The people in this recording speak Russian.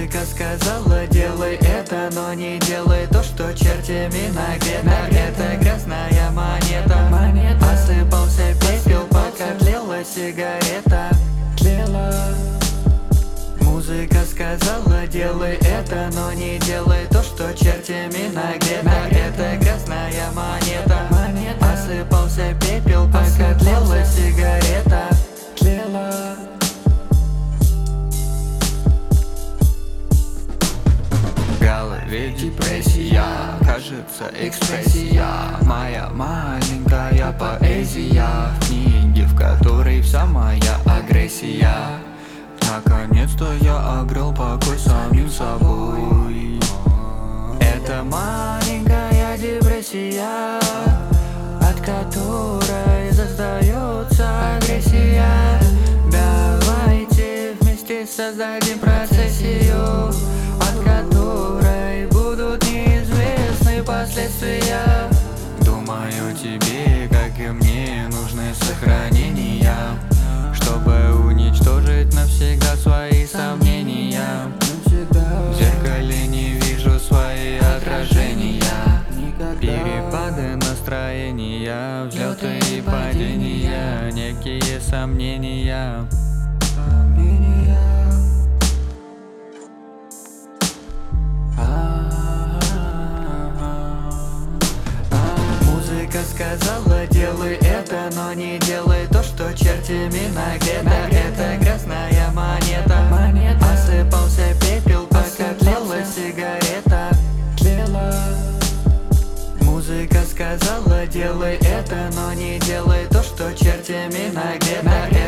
Музыка сказала: делай это, но не делай то, что чертями нагрето. Это грязная монета. Осыпался пепел, пока тлела сигарета. Музыка сказала: делай это, но не делай то, что чертями нагрето. Это грязная монета. Осыпался пепел, пока тлела сигарета. В голове депрессия, кажется экспрессия. Моя маленькая поэзия, в книге, в которой вся моя агрессия. Наконец-то я обрел покой самим собой. Это маленькая депрессия, от которой создается агрессия. Давайте вместе создадим процессию, от которой будут неизвестны последствия. Думаю, тебе, как и мне, нужны сохранения, чтобы уничтожить навсегда свои сомнения. В зеркале не вижу свои отражения, перепады настроения, взлеты и падения, некие сомнения. Музыка сказала: делай это, но не делай то, что чертями нагрето. Это грязная монета. Осыпался пепел, пока тлела сигарета. Музыка сказала: делай это, но не делай то, что чертями нагрето.